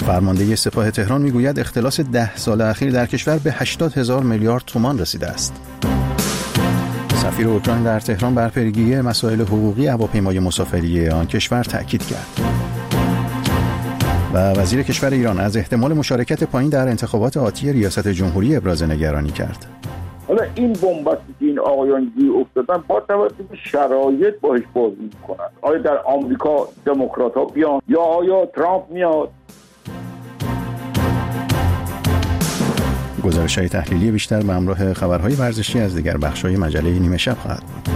فرمانده سپاه تهران میگوید اختلاس 10 سال اخیر در کشور به 80,000 میلیارد تومان رسیده است. سفیر اوکراین در تهران بر پیگیری مسائل حقوقی هواپیمای مسافری آن کشور تأکید کرد. و وزیر کشور ایران از احتمال مشارکت پایین در انتخابات آتی ریاست جمهوری ابراز نگرانی کرد. حالا این بنبستی که این آقایان گیر افتادن با توجه به شرایط باهاش بازی میکنن. آیا در آمریکا دموکرات ها بیان یا آیا ترامپ میاد؟ گزارش‌های تحلیلی بیشتر به همراه خبرهای ورزشی از دیگر بخش‌های مجله نیمه شب خواهد بود.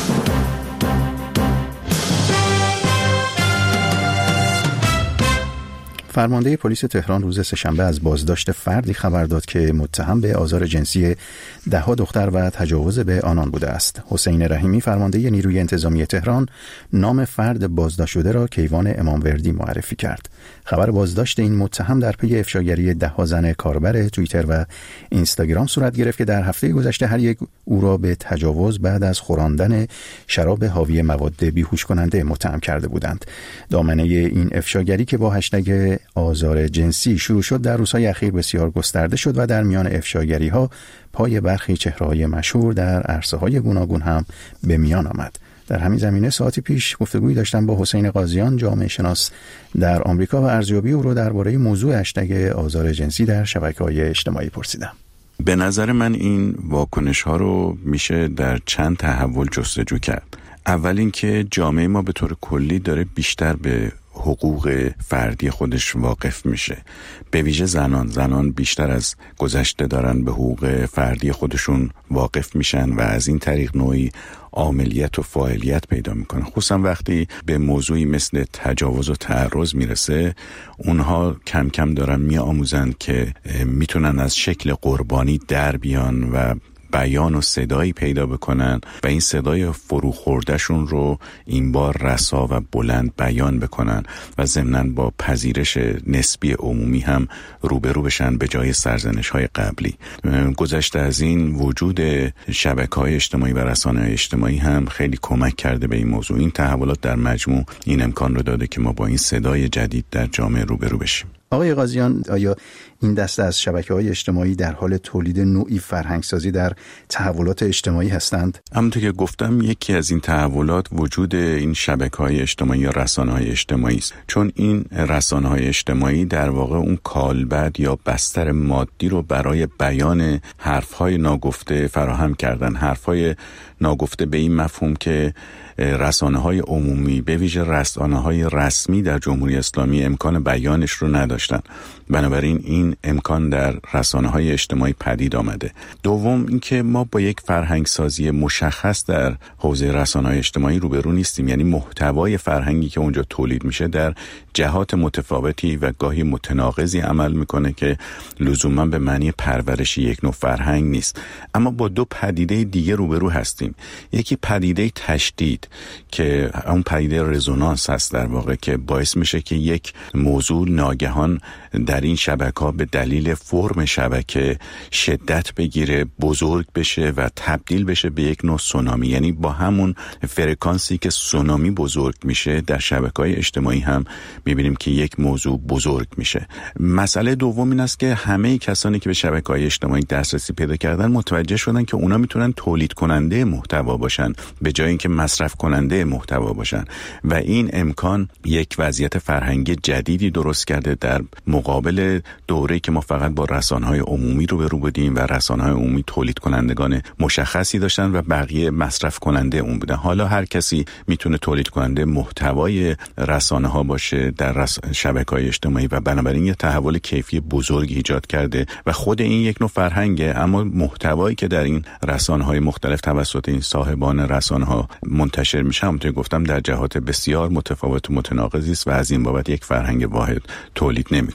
فرمانده پلیس تهران روز سه‌شنبه از بازداشت فردی خبر داد که متهم به آزار جنسی 10 دختر و تجاوز به آنان بوده است. حسین رحیمی فرمانده نیروی انتظامی تهران نام فرد بازداشت شده را کیوان اماموردی معرفی کرد. خبر بازداشت این متهم در پی افشاگری 10 زن کاربر توییتر و اینستاگرام صورت گرفت که در هفته گذشته هر یک او را به تجاوز بعد از خوراندن شراب حاوی مواد بیهوش کننده متهم کرده بودند. دامنه این افشاگری که با هشتگ آزار جنسی شروع شد در روزهای اخیر بسیار گسترده شد و در میان افشاگری‌ها پای برخی چهره‌های مشهور در عرصه‌های گوناگون هم به میان آمد. در همین زمینه ساعتی پیش گفتگویی داشتم با حسین قاضیان، جامعه شناس در آمریکا و ارزیابی او رو درباره موضوع هشتگ آزار جنسی در شبکه‌های اجتماعی پرسیدم. به نظر من این واکنش‌ها رو میشه در چند تحول جستجو کرد. اول اینکه جامعه ما به طور کلی داره بیشتر به حقوق فردی خودش واقف میشه، به ویژه زنان بیشتر از گذشته دارن به حقوق فردی خودشون واقف میشن و از این طریق نوعی عاملیت و فاعلیت پیدا میکنن. خصوصا وقتی به موضوعی مثل تجاوز و تعرض میرسه، اونها کم کم دارن میآموزن که میتونن از شکل قربانی در بیان و بیان و صدایی پیدا بکنن و این صدای فروخوردهشون رو این بار رسا و بلند بیان بکنن و ضمناً با پذیرش نسبی عمومی هم روبرو بشن به جای سرزنش‌های قبلی. گذشته از این وجود شبکه‌های اجتماعی و رسانه‌های اجتماعی هم خیلی کمک کرده به این موضوع. این تحولات در مجموع این امکان رو داده که ما با این صدای جدید در جامعه روبرو بشیم. آقای قاضیان، آیا این دسته از شبکه‌های اجتماعی در حال تولید نوعی فرهنگسازی در تحولات اجتماعی هستند؟ همونطور که گفتم یکی از این تحولات وجود این شبکه‌های اجتماعی یا رسانه‌های اجتماعی است، چون این رسانه‌های اجتماعی در واقع اون کالبد یا بستر مادی رو برای بیان حرف‌های ناگفته فراهم کردن. حرف‌های ناگفته به این مفهوم که رسانه‌های عمومی به ویژه رسانه‌های رسمی در جمهوری اسلامی امکان بیانش رو نداشتن. بنابراین این امکان در رسانه‌های اجتماعی پدید آمده. دوم اینکه ما با یک فرهنگسازی مشخص در حوزه رسانه‌های اجتماعی روبرو نیستیم، یعنی محتوای فرهنگی که اونجا تولید میشه در جهات متفاوتی و گاهی متناقضی عمل میکنه که لزوما به معنی پرورش یک نوع فرهنگ نیست. اما با دو پدیده دیگه روبرو هستیم. یکی پدیده تشدید که اون پدیده رزونانس هست در واقع، که باعث میشه که یک موضوع ناگهان در این شبکه‌ها به دلیل فرم شبکه شدت بگیره، بزرگ بشه و تبدیل بشه به یک نوع سونامی. یعنی با همون فرکانسی که سونامی بزرگ میشه در شبکه‌های اجتماعی هم میبینیم که یک موضوع بزرگ میشه. مسئله دوم این است که همه کسانی که به شبکه‌های اجتماعی دسترسی پیدا کردن متوجه شدن که اونا میتونن تولید کننده محتوا باشن به جای اینکه مصرف کننده محتوا باشن و این امکان یک وضعیت فرهنگی جدیدی درست کرده در مقابل دوره‌ای که ما فقط با رسانه‌های عمومی روبرو بودیم و رسانه‌های عمومی تولید کنندگان مشخصی داشتن و بقیه مصرف کننده اون بودن. حالا هر کسی میتونه تولید کننده محتوای رسانه‌ها باشه در شبکه‌های اجتماعی و بنابراین یه تحول کیفی بزرگی ایجاد کرده و خود این یک نوع فرهنگه. اما محتوایی که در این رسانه‌های مختلف توسط این صاحبان رسانه‌ها منتشر میشه، همونطور گفتم در جهات بسیار متفاوت و متناقضی است و از این بابت یک فرهنگ واحد تولید نمیکنه.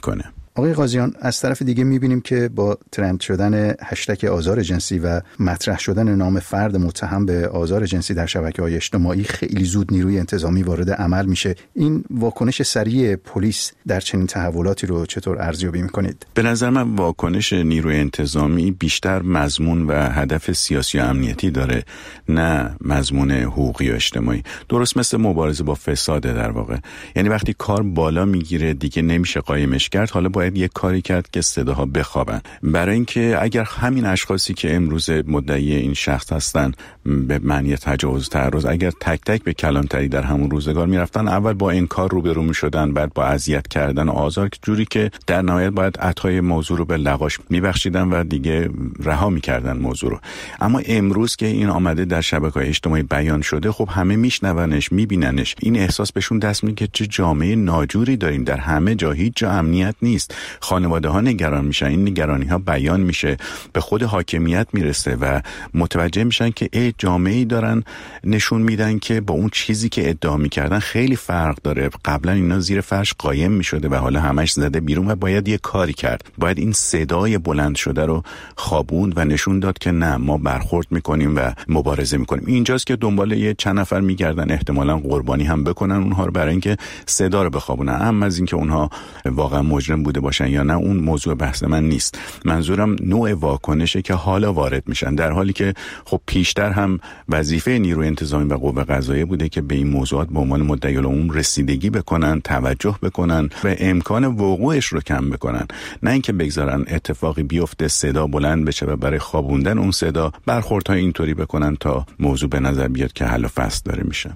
آقای قاضیان، از طرف دیگه می‌بینیم که با ترند شدن هشتگ آزار جنسی و مطرح شدن نام فرد متهم به آزار جنسی در شبکه‌های اجتماعی خیلی زود نیروی انتظامی وارد عمل میشه. این واکنش سریع پلیس در چنین تحولاتی رو چطور ارزیابی می‌کنید؟ به نظر من واکنش نیروی انتظامی بیشتر مضمون و هدف سیاسی و امنیتی داره، نه مضمون حقوقی و اجتماعی. درست مثل مبارزه با فساد در واقع. یعنی وقتی کار بالا میگیره دیگه نمیشه قایمش کرد، حالا باید یک کاری کرد که صداها بخوابن. برای اینکه اگر همین اشخاصی که امروز مدعی این شخص هستن به معنی تجاوز تعرض اگر تک تک به کلانتری در همون روزگار میرفتن، اول با انکار روبرو میشدن، بعد با اذیت کردن و آزار، جوری که در نهایت باید عطای موضوع رو به لغاش میبخشیدن و دیگه رها میکردن موضوع رو. اما امروز که این آمده در شبکه‌های اجتماعی بیان شده، خب همه میشنونش، میبیننش. این احساس بهشون دست میده که چه جامعه ناجوری داریم، در همه جا هیچ جا امنیت نیست. خانواده ها نگران میشن، این نگرانی ها بیان میشه، به خود حاکمیت میرسه و متوجه میشن که جامعه‌ای دارن نشون میدن که با اون چیزی که ادعا میکردن خیلی فرق داره. قبلا اینا زیر فرش قایم میشده و حالا همش زده بیرون و باید یه کاری کرد. باید این صدای بلند شده رو خوابوند و نشون داد که نه، ما برخورد میکنیم و مبارزه میکنیم. اینجاست که دنبال یه چند نفر میگردن، احتمالاً قربانی هم بکنن اونها رو برای اینکه صدا رو بخوابونن. اما از اینکه اونها واقعا مجرم بوده باشن یا نه، اون موضوع بحث من نیست. منظورم نوع واکنشه که حالا وارد میشن، در حالی که خب پیشتر هم وظیفه نیروی انتظامی و قوه قضاییه بوده که به این موضوعات به عنوان مدعی العموم رسیدگی بکنن، توجه بکنن و امکان وقوعش رو کم بکنن، نه اینکه بگذارن اتفاقی بیفته، صدا بلند بشه و برای خوابوندن اون صدا برخوردهای اینطوری بکنن تا موضوع به نظر بیاد که حل و فصل داره میشه.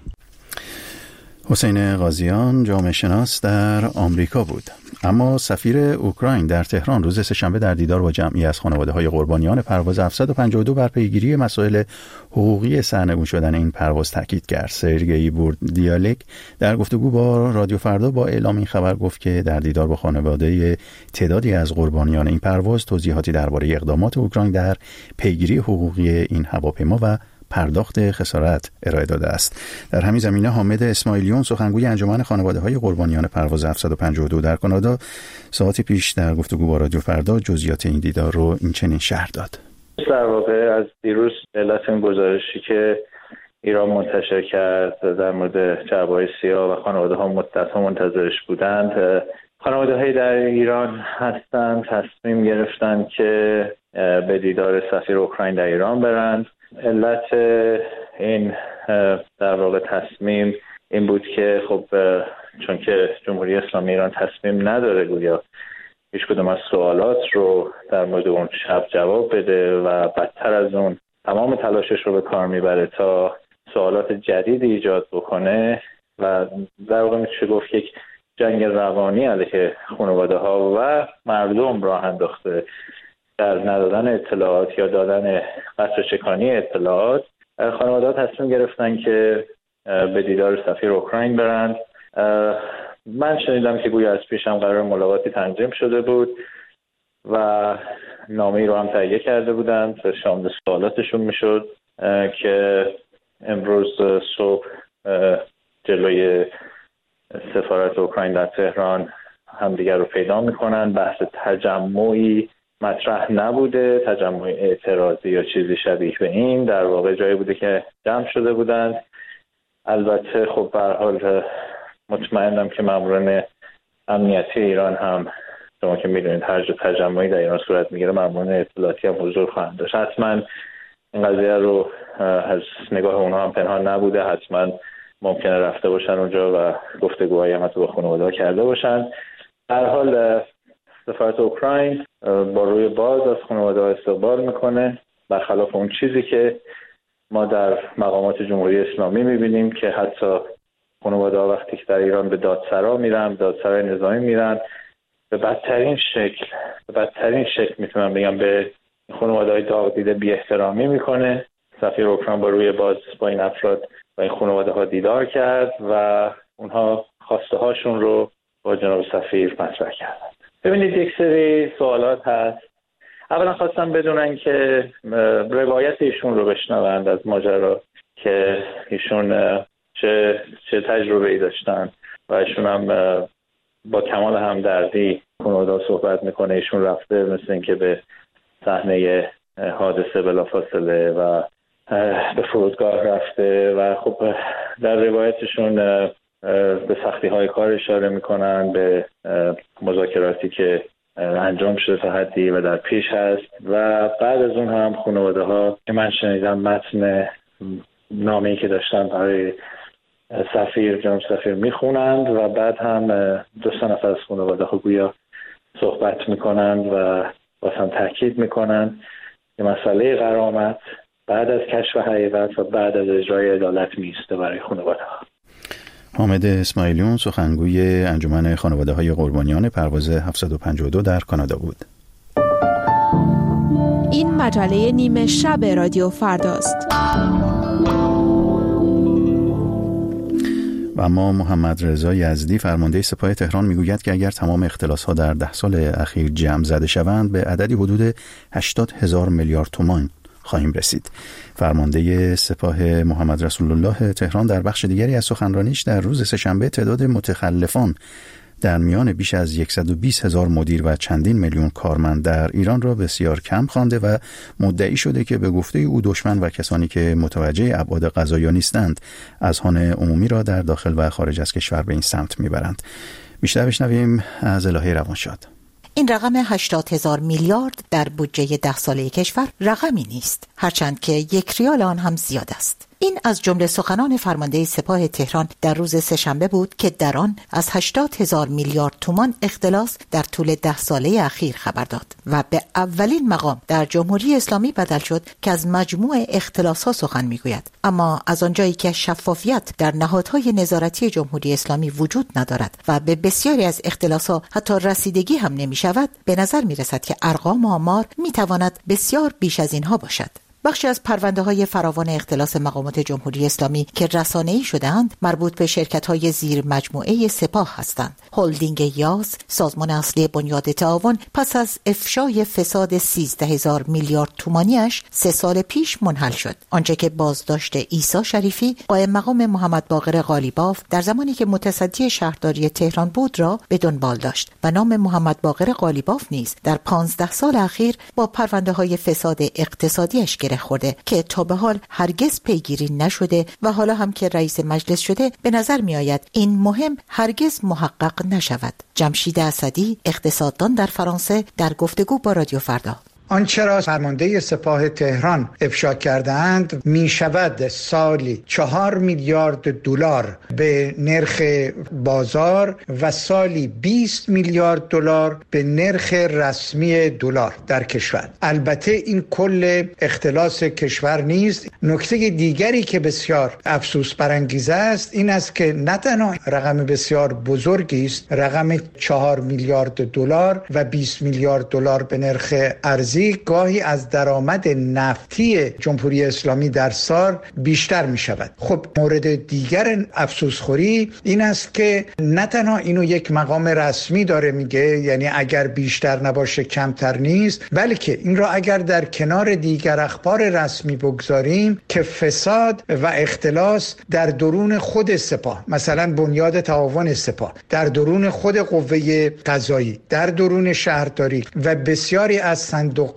حسین قاضیان، جامعه شناس در آمریکا بود. اما سفیر اوکراین در تهران روز سه‌شنبه در دیدار با جمعی از خانواده‌های قربانیان پرواز 752 بر پیگیری مسائل حقوقی سرنگون شدن این پرواز تاکید کرد. سرگئی بوردیالک در گفتگو با رادیو فردا با اعلام این خبر گفت که در دیدار با خانواده تعدادی از قربانیان این پرواز توضیحاتی درباره اقدامات اوکراین در پیگیری حقوقی این هواپیما و پرداخت خسارت ارائه داده است. در همین زمینه حامد اسماعیلیون، سخنگوی انجمن خانواده‌های قربانیان پرواز 752 در کانادا، ساعتی پیش در گفتگو با رادیو فردا جزئیات این دیدار رو این چنین شرح داد. در واقع از دیروز علت این گزارشی که ایران منتشر کرد در مورد جعبه‌های سیاه و خانواده‌ها مدت‌ها منتظرش بودند، خانواده‌های در ایران هستند تصمیم گرفتند که به دیدار سفیر اوکراین در ایران برند. علت این در واقع تصمیم این بود که خب چون که جمهوری اسلامی ایران تصمیم نداره گویا هیچ کدوم از سوالات رو در مورد اون شب جواب بده و بدتر از اون تمام تلاشش رو به کار میبره تا سوالات جدیدی ایجاد بکنه و در واقع میشه گفت یک جنگ روانی علیه خانواده ها و مردم راه انداخته در ندادن اطلاعات یا دادن قطره‌چکانی اطلاعات. خانواده‌ها تصمیم گرفتن که به دیدار سفیر اوکراین برند. من شنیدم که گویا از پیش هم قرار ملاقاتی تنظیم شده بود و نامه‌ای رو هم تهیه کرده بودند و شامل سوالاتشون میشد که امروز صبح جلوی سفارت اوکراین در تهران همدیگر رو پیدا میکنن. بحث تجمعی مطرح نبوده، تجمع اعتراضی یا چیزی شبیه به این، در واقع جایی بوده که جمع شده بودند. البته خب به هر حال مطمئنم که ماموران امنیتی ایران هم، شما که میدونید هر جا تجمعی در ایران صورت میگیره ماموران اطلاعاتی هم حضور خواهند داشت. حتما این قضیه رو از نگاه اونها هم پنهان نبوده، حتما ممکنه رفته باشن اونجا و گفتگوهایی هم با خانواده‌ها کرده باشن. در حال سفارت اوکراین با روی باز از خانواده‌ها استقبال میکنه، برخلاف اون چیزی که ما در مقامات جمهوری اسلامی میبینیم که حتی خانواده‌ها وقتی که در ایران به دادسرا میرن، دادسرای نظامی میرن، به بدترین شکل میتونم بگم به خانواده‌های داغ دیده بی احترامی میکنه. سفیر اوکراین با روی باز با این افراد و این خانواده‌ها دیدار کرد و اونها خواسته هاشون رو با جناب سفیر مطرح کردن. ببینید یک سری سوالات هست. اولا خواستم بدونن که روایت ایشون رو بشنوند از ماجرا که ایشون چه تجربه‌ای داشتن و ایشون هم با کمال همدردی خانواده صحبت میکنه. ایشون رفته مثل اینکه به صحنه حادثه بلافاصله و به فرودگاه رفته و خب در روایتشون به سختی‌های کار اشاره میکنن، به مذاکراتی که انجام شده تا حدی و در پیش هست و بعد از اون هم خانواده ها که من شنیدم متن نامه‌ای که داشتن برای جناب سفیر میخونند و بعد هم 2 نفر از خانواده ها گویا صحبت میکنند و واسه تاکید میکنند که مسئله غرامت بعد از کشف حقیقت و بعد از اجرای عدالت میسته برای خانواده ها. حامد اسماعیلیون سخنگوی انجمن خانواده های قربانیان پرواز 752 در کانادا بود. این مجله نیمه شب رادیو فرداست. و اما محمد رضا یزدی فرمانده سپاه تهران میگوید که اگر تمام اختلاس‌ها در 10 سال اخیر جمع زده شوند به عددی حدود 80,000 میلیارد تومان خواهیم رسید. فرمانده سپاه محمد رسول الله تهران در بخش دیگری از سخنرانیش در روز سه‌شنبه تعداد متخلفان در میان بیش از 120,000 مدیر و چندین میلیون کارمند در ایران را بسیار کم خوانده و مدعی شده که به گفته او دشمن و کسانی که متوجه ابعاد قضایا نیستند اذهان عمومی را در داخل و خارج از کشور به این سمت میبرند. بیشتر بشنویم از الهه روانشاد. این رقم 80,000 میلیارد در بودجه 10 ساله کشور رقمی نیست، هرچند که 1 ریال آن هم زیاد است. این از جمله سخنان فرمانده سپاه تهران در روز سه‌شنبه بود که در آن از 80,000 میلیارد تومان اختلاس در طول 10 ساله اخیر خبر داد و به اولین مقام در جمهوری اسلامی بدل شد که از مجموع اختلاس‌ها سخن می‌گوید. اما از آنجایی که شفافیت در نهادهای نظارتی جمهوری اسلامی وجود ندارد و به بسیاری از اختلاس‌ها حتی رسیدگی هم نمی‌شود، به نظر می‌رسد که ارقام آمار می‌تواند بسیار بیش از اینها باشد. بخشی از پرونده‌های فراوان اختلاس مقامات جمهوری اسلامی که رسانه‌ای شده‌اند مربوط به شرکت‌های زیر مجموعه سپاه هستند. هلدینگ یاس، سازمان اصلی بنیاد تعاون، پس از افشای فساد 13,000 میلیارد تومانیش 3 سال پیش منحل شد. آنچه که بازداشت عیسی شریفی، قائم مقام محمد باقر قالیباف در زمانی که متصدی شهرداری تهران بود را به دنبال داشت و نام محمد باقر قالیباف نیز در 15 سال اخیر با پرونده‌های فساد اقتصادیش خورده که تا به حال هرگز پیگیری نشده و حالا هم که رئیس مجلس شده به نظر می آید این مهم هرگز محقق نشود. جمشید اسدی، اقتصاددان در فرانسه، در گفتگو با رادیو فردا: آنچه را فرمانده سپاه تهران افشا کردند می شود سالی 4 میلیارد دلار به نرخ بازار و سالی 20 میلیارد دلار به نرخ رسمی دلار در کشور. البته این کل اختلاس کشور نیست. نکته دیگری که بسیار افسوس برانگیز است این است که نه تنها رقم بسیار بزرگی است، رقم 4 میلیارد دلار و 20 میلیارد دلار به نرخ ارزی گاهی از درآمد نفتی جمهوری اسلامی در سال بیشتر می شود. خب مورد دیگر افسوسخوری این است که نه تنها اینو یک مقام رسمی داره میگه، یعنی اگر بیشتر نباشه کمتر نیست، بلکه این را اگر در کنار دیگر اخبار رسمی بگذاریم که فساد و اختلاس در درون خود سپاه، مثلا بنیاد تعاون سپاه، در درون خود قوه قضایی، در درون شهرداری و بسیاری از صندوق‌های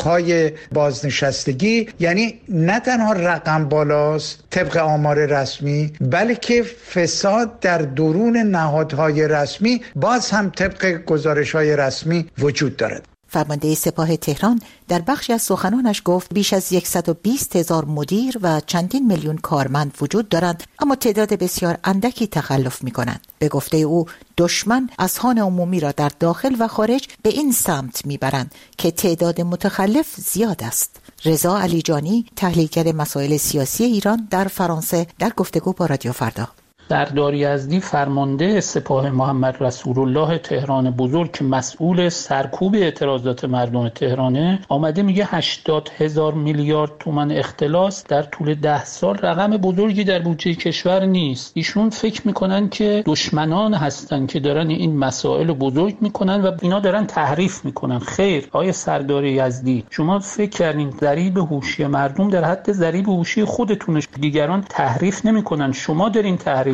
بازنشستگی، یعنی نه تنها رقم بالاست طبق آمار رسمی، بلکه فساد در درون نهادهای رسمی باز هم طبق گزارش‌های رسمی وجود دارد. فرمانده سپاه تهران در بخشی از سخنانش گفت بیش از 120,000 مدیر و چندین میلیون کارمند وجود دارند، اما تعداد بسیار اندکی تخلف می‌کنند. به گفته او دشمن اذهان عمومی را در داخل و خارج به این سمت می‌برند که تعداد متخلف زیاد است. رضا علیجانی، تحلیلگر مسائل سیاسی ایران در فرانسه، در گفتگو با رادیو فردا: سردار یزدی فرمانده سپاه محمد رسول الله تهران بزرگ که مسئول سرکوب اعتراضات مردم تهرانه آمده میگه 80,000 میلیارد تومان اختلاس در طول 10 سال رقم بزرگی در بودجه کشور نیست. ایشون فکر میکنن که دشمنان هستن که دارن این مسائل بزرگ میکنن و اینا دارن تحریف میکنن. خیر آقای سردار یزدی، شما فکر کردین ضریب هوشی مردم در حد ضریب هوشی خودتونه، دیگران تحریف نمیکنن، شما دارین تحریف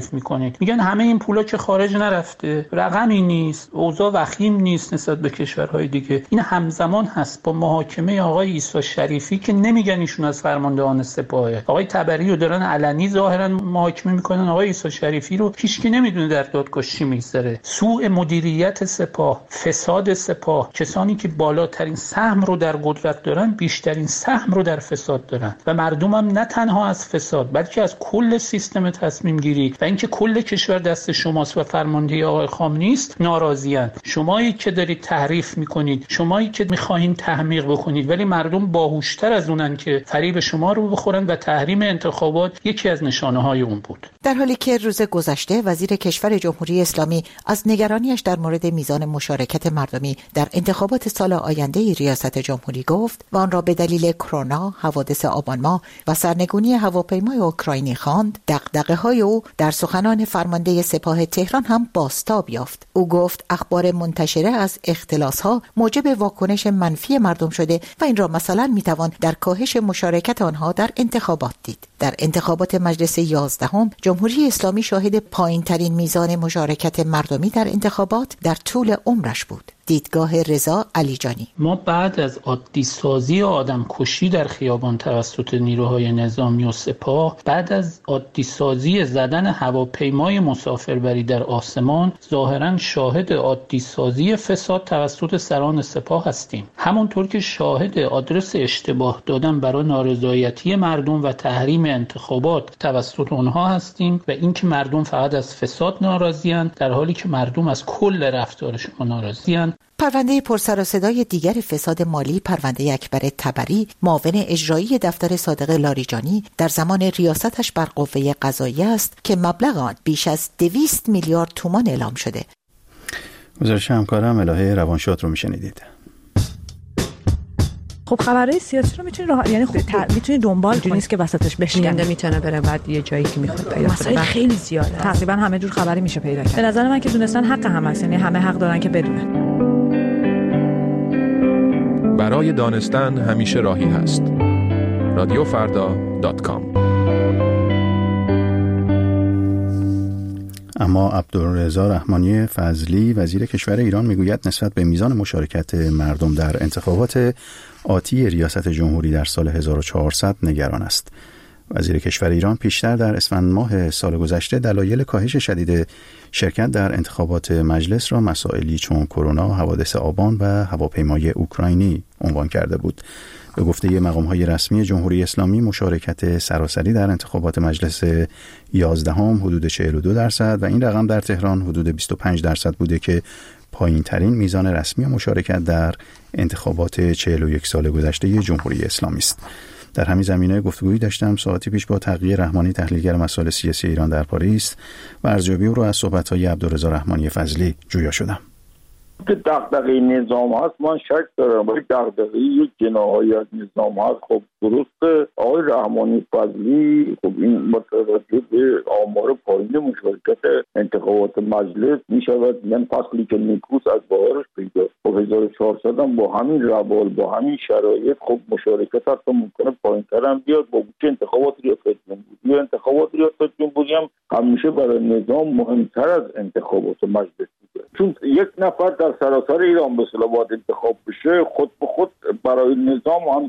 تعریف میکنید، میگن همه این پولا که خارج نرفته، رقمی نیست، اوضاع وخیم نیست نسبت به کشورهای دیگه. این همزمان هست با محاکمه آقای عیسی شریفی که نمیگن ایشون از فرماندهان سپاهه. آقای طبری رو دارن علنی ظاهرا محاکمه میکنن، آقای عیسی شریفی رو هیچکی نمیدونه در دادگاه چی میگذره. سوء مدیریت سپاه، فساد سپاه، کسانی که بالاترین سهم رو در قدرت دارن بیشترین سهم رو در فساد دارن و مردم هم نه تنها از فساد بلکه از کل سیستم تصمیم گیری و اینکه کل کشور دست شماست و فرماندهی آقای خامنه‌ای است ناراضیان. شمایی که دارید تحریف میکنید، شمایی که میخواهید تحمیق بکنید، ولی مردم باهوشتر از اونن که فریب شما رو بخورن و تحریم انتخابات یکی از نشانه‌های اون بود. در حالی که روز گذشته وزیر کشور جمهوری اسلامی از نگرانیش در مورد میزان مشارکت مردمی در انتخابات سال آینده ریاست جمهوری گفت و آن را به دلیل کرونا، حوادث آبان ماه و سرنگونی هواپیمای اوکراینی خواند، دغدغه‌های او در سخنان فرمانده سپاه تهران هم بازتاب یافت. او گفت اخبار منتشره از اختلاس‌ها موجب واکنش منفی مردم شده و این را مثلا میتوان در کاهش مشارکت آنها در انتخابات دید. در انتخابات مجلس 11 جمهوری اسلامی شاهد پایین‌ترین میزان مشارکت مردمی در انتخابات در طول عمرش بود. دیدگاه رضا علیجانی: ما بعد از عادی سازی آدم کشی در خیابان توسط نیروهای نظامی و سپاه، بعد از عادی سازی زدن هواپیمای مسافربری در آسمان، ظاهراً شاهد عادی سازی فساد توسط سران سپاه هستیم. همونطور که شاهد آدرس اشتباه دادن برای نارضایتی مردم و تحریم انتخابات توسط اونها هستیم و اینکه مردم فقط از فساد ناراضی‌اند در حالی که مردم از کل رفتار شما ناراضی‌اند. پرونده پرسر و صدای دیگر فساد مالی، پرونده اکبر طبری، معاون اجرایی دفتر صادق لاریجانی در زمان ریاستش بر قوه قضاییه است که مبلغ آن بیش از 200 میلیارد تومان اعلام شده. گزارش همکارم الهه روانشاد رو میشنیدید. خب خبرهای سیاسی رو میتونی دنبال کنی، نیست که وسطش بشکنه، میتونه بره بعد یه جایی که میخواد پیدا کنه. مسائل خیلی زیاده، تقریبا همه جور خبری میشه پیدا کرد. به نظر من که دونستن حق هم هست، یعنی همه حق دارن که بدونن. برای دانستن همیشه راهی هست. رادیوفردا.com. اما عبدالرضا رحمانی فضلی وزیر کشور ایران میگوید نسبت به میزان مشارکت مردم در انتخابات آتی ریاست جمهوری در سال 1400 نگران است. وزیر کشور ایران پیشتر در اسفند ماه سال گذشته دلایل کاهش شدید شرکت در انتخابات مجلس را مسائلی چون کرونا، حوادث آبان و هواپیمای اوکراینی عنوان کرده بود. به گفته مقام‌های رسمی جمهوری اسلامی مشارکت سراسری در انتخابات مجلس 11 حدود 42% و این رقم در تهران حدود 25% بوده که پایین‌ترین میزان رسمی مشارکت در انتخابات 41 سال گذشته جمهوری اسلامی است. در همین زمینه گفتگویی داشتم ساعتی پیش با تقی رحمانی تحلیلگر مسائل سیاسی ایران در پاریس و ارزیابی او را از صحبت‌های عبدالرضا رحمانی فضلی جویا شدم. که دغدغه نظام هست من شک دارم، ولی دغدغه یک جناحی از نظام هست. خب درسته آقای رحمانی فضلی خب این متوجه به آمار پایین مشارکت انتخابات مجلس می شود، من فصلی که نیکوس از بهارش پیدا. خب 1400 هم با همین روال با همین شرایط خب مشارکت حتی ممکنه پایین تر هم بیاد. با که انتخابات ریاست جمهوری، انتخابات ریاست جمهوری هم همیشه برای نظام مهمتر از انتخابات مجلس بوده، چون یک نفر در سراسر ایران به اصطلاح باید انتخاب بشه. خود به خود برای نظام هم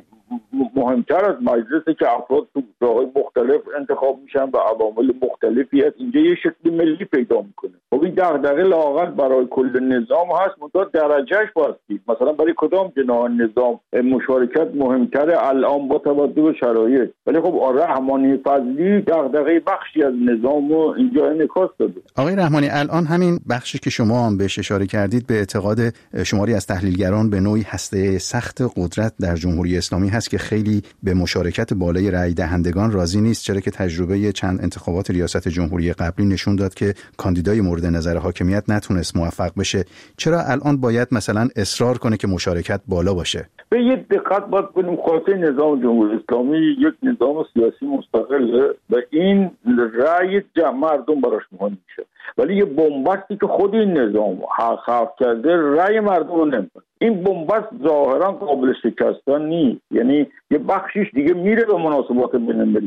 مهمتر از مجلسی که افراد تو جاهای مختلف انتخاب میشن و عوامل مختلفی هست. اینجا یه شکل ملی پیدا میکنه. خب این دغدغه لااقل برای کل نظام هست، منتها درجهش باید مثلا برای کدام جناح نظام مشارکت مهمتره الان با توجه به شرایط. ولی خب رحمانی فضلی دغدغه بخشی از نظام رو اینجا انعکاس داده. آقای رحمانی، الان همین بخشی که شما هم بهش اشاره کردید به اعتقاد شماری از تحلیلگران به نوعی هسته سخت قدرت در جمهوری اسلامی هست که خیلی به مشارکت بالای رأی دهندگان راضی نیست، چرا که تجربه چند انتخابات ریاست جمهوری قبلی نشون داد که کاندیدای مورد نظر حاکمیت نتونست موفق بشه. چرا الان باید مثلا اصرار کنه که مشارکت بالا باشه؟ به یه دقت باید کنیم خاطر نظام جمهوری اسلامی یک نظام سیاسی مستقله و این رأی مردم براش مهم میشه، ولی یه بنبستی که خود این نظام خلق کرده رأی مردم رو نمیده. این بنبست ظاهرا قابل شکستن نیست، یعنی یه بخشیش دیگه میره به مناسبات بین المللی.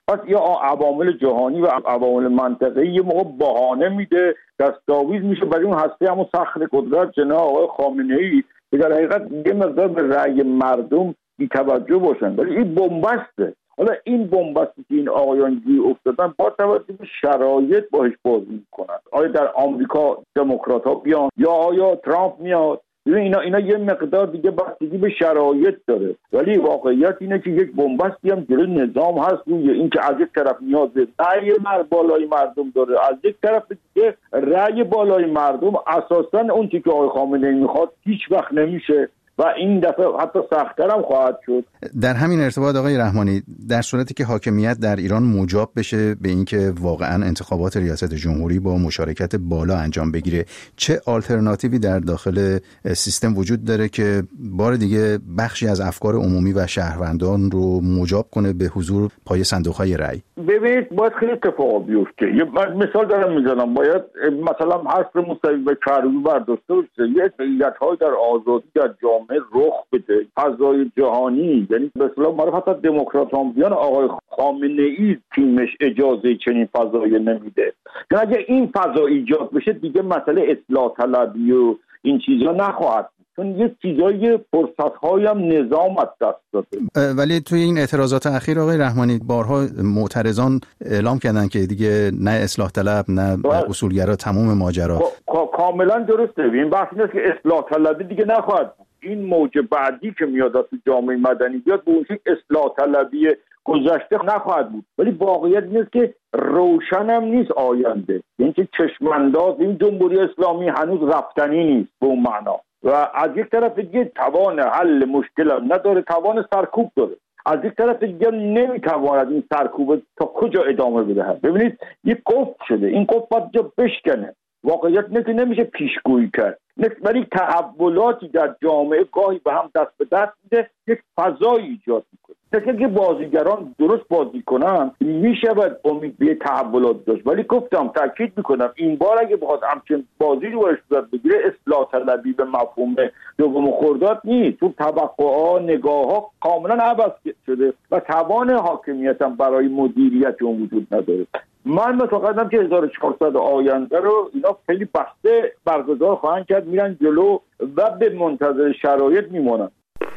پس یا عوامل جهانی و عوامل منطقه‌ای یه موقع بهانه میده، دستاویز میشه برای اون هسته همون صخر قدرت جناب آقای خامنه‌ای که در حقیقت یه مقدار به رأی مردم بی‌توجه باشن. ولی این بنبسته. حالا این بنبستی که این آقایان گیر افتادن با توجه به شرایط باهاش بازی میکنن. آیا در آمریکا دموکرات‌ها بیان یا آیا ترامپ میاد؟ اینا یه مقدار دیگه بستگی به شرایط داره. ولی واقعیت اینه که یک بنبستی هم جلوی نظام هست، روی این که از یک طرف نیاز به رأی بالای مردم داره، از یک طرف دیگه رأی بالای مردم اساساً اون چیزی که آقای خامنه‌ای میخواد هیچ وقت نمیشه و این دفعه حتی سخت‌تر هم خواهد شد. در همین ارتباط آقای رحمانی، در صورتی که حاکمیت در ایران مجاب بشه به اینکه واقعا انتخابات ریاست جمهوری با مشارکت بالا انجام بگیره، چه آلترناتیوی در داخل سیستم وجود داره که بار دیگه بخشی از افکار عمومی و شهروندان رو مجاب کنه به حضور پای صندوق‌های رأی؟ ببینید باید خیلی اتفاق بیفته. یه مثال دارم میزنم، باید مثلا حصر مستقیم به کروبی برداشته بشه، یه فعالیت‌های در آزادی در جامعه رخ بده، فضای جهانی، یعنی به اصطلاح معرفت دموکرات‌ها بیان آقای خامنه‌ای تیمش اجازه چنین فضایی نمیده. چون اگه این فضا ایجاد بشه دیگه مسئله اصلاح طلبی و این چیزا نخواهد، چون یه چیزای فرصت‌های هم نظام از دست داده. ولی توی این اعتراضات اخیر آقای رحمانی بارها معترضان اعلام کردن که دیگه نه اصلاح طلب نه اصولگرا، تمام ماجرا. کاملا درسته. این بحث اینه که اصلاح طلبی دیگه نخواهد. این موج بعدی که میاد تو جامعه مدنی بیاد به اون شکل اصلاح طلبی گذشته نخواهد بود. ولی واقعیت اینه که روشن هم نیست آینده، یعنی که چشمانداز این جمهوری اسلامی هنوز رفتنی نیست به اون معنا و از یک طرف دیگه توان حل مشکل هم نداره، توان سرکوب داره. از یک طرف دیگه نمیتواند این سرکوب تا کجا ادامه بده. ببینید یک قفل شده، این قفل باید جا بشکنه. واقعیت اینه که نمیشه پیشگویی کرد، ولی تحولاتی در جامعه گاهی به هم دست به دست میده، یک فضای ایجاد میکنه. که بازیگران درست بازی کنن میشه باید امید به تحولات داشت. ولی گفتم تاکید میکنم این بار اگه بخواد همچین بازی رو صورت بگیره، اصلاح طلبی به مفهوم دوم خرداد نیست. تو توقعات نگاه‌ها کاملا عوض شده و توان حاکمیت هم برای مدیریت اون وجود نداره. من معتقدم که 1400 آینده رو اینا خیلی بسته برگزار خواهند کرد، میرن جلو و به منتظر شرایط میمونن.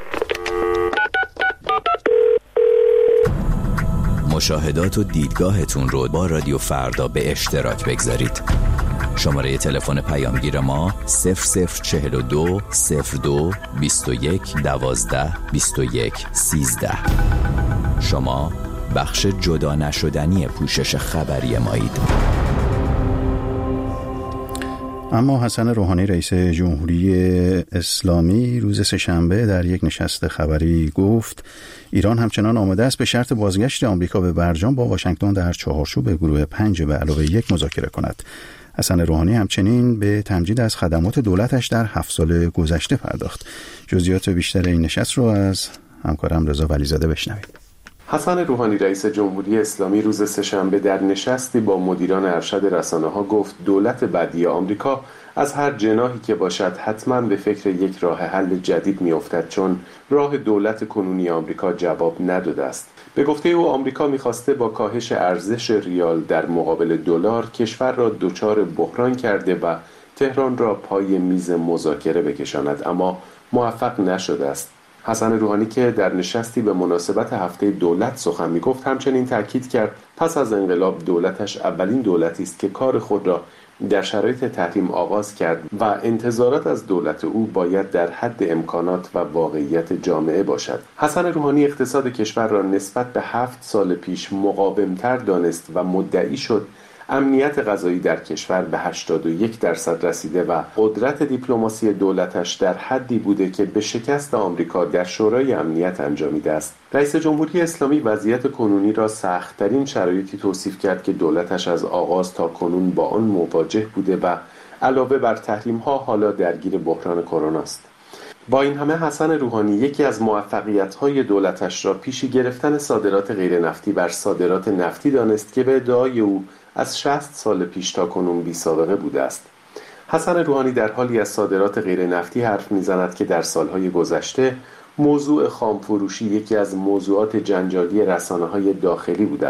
مشاهدات و دیدگاهتون رو با رادیو فردا به اشتراک بگذارید. شماره تلفن پیامگیر ما 0042 02 21 12 21 13. شما بخش جدا نشدنی پوشش خبری مایید. اما حسن روحانی رئیس جمهوری اسلامی روز سه‌شنبه در یک نشست خبری گفت ایران همچنان آماده است به شرط بازگشت آمریکا به برجام با واشنگتن در چهارچوب گروه 5 به علاوه 1 مذاکره کند. حسن روحانی همچنین به تمجید از خدمات دولتش در 7 سال گذشته پرداخت. جزئیات بیشتر این نشست رو از همکارم رضا ولیزاده بشنوید. حسن روحانی رئیس جمهوری اسلامی روز سه‌شنبه در نشستی با مدیران ارشد رسانه‌ها گفت دولت بعدی آمریکا از هر جناحی که باشد حتما به فکر یک راه حل جدید می‌افتد، چون راه دولت کنونی آمریکا جواب نداده است. به گفته او آمریکا می‌خواسته با کاهش ارزش ریال در مقابل دلار کشور را دچار بحران کرده و تهران را پای میز مذاکره بکشاند، اما موفق نشده است. حسن روحانی که در نشستی به مناسبت هفته دولت سخن می‌گفت همچنین تاکید کرد پس از انقلاب دولتش اولین دولتی است که کار خود را در شرایط تحریم آغاز کرد و انتظارات از دولت او باید در حد امکانات و واقعیت جامعه باشد. حسن روحانی اقتصاد کشور را نسبت به 7 سال پیش مقاومتر دانست و مدعی شد امنیت غذایی در کشور به 81% رسیده و قدرت دیپلماسی دولتش در حدی بوده که به شکست آمریکا در شورای امنیت انجامیده است. رئیس جمهوری اسلامی وضعیت کنونی را سخت‌ترین شرایطی توصیف کرد که دولتش از آغاز تا کنون با آن مواجه بوده و علاوه بر تحریم‌ها حالا درگیر بحران کرونا است. با این همه حسن روحانی یکی از موفقیت‌های دولتش را پیشی گرفتن صادرات غیر نفتی بر صادرات نفتی دانست که به ادعای او از 60 سال پیش تا کنون بی سابقه بوده است. حسن روحانی در حالی از صادرات غیر نفتی حرف می‌زند که در سالهای گذشته موضوع خامفروشی یکی از موضوعات جنجالی رسانه‌های داخلی بوده است.